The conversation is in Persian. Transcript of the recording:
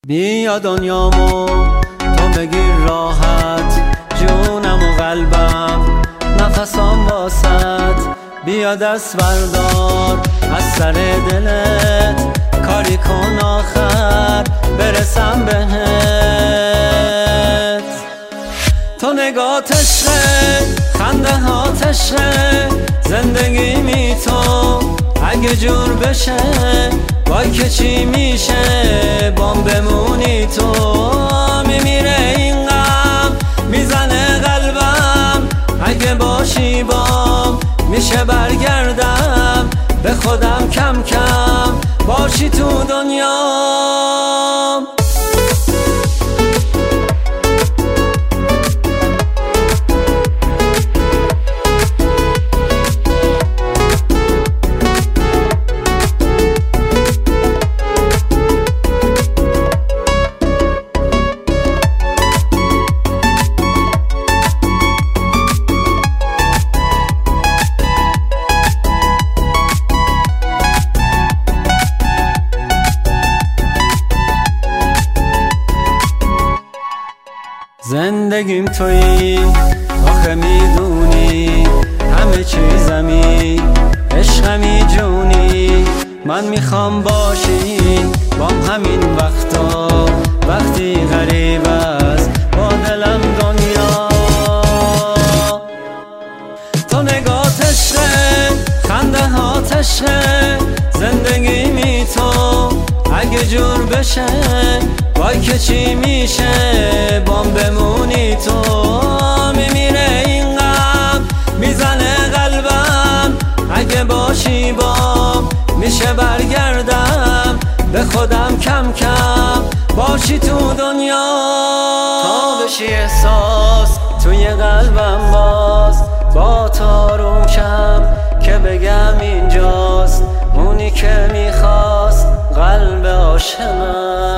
بیا دنیامو تو بگیر راحت، جونم و قلبم نفسام واسط. بیا دست بردار از سر دلت، کاری کن آخر برسم بهت. تو نگات عشقه، خنده ها عشقه، زندگی می تو اگه جور بشه وای که چی میشه بام بمونی تو. میمیره این غم میزنه قلبم، اگه باشی بام میشه برگردم به خودم کم کم باشی تو دنیام. زندگیم تویی آخه میدونی، همه چیزمی عشقمی جونی. من میخوام باشی بام همین وقتا، وقتی غریب است با دلم دنیا. تو نگات عشقه، خنده ها عشقه، زندگی می تو اگه جور بشه وای که چی میشه بام بمونی تو. میمیره این غم میزنه قلبم، اگه باشی بام میشه برگردم به خودم کم کم باشی تو دنیا. تا بشی احساس توی قلبم باز، با تارو کم که بگم اینجاست اونی که میخواست قلب عاشقم.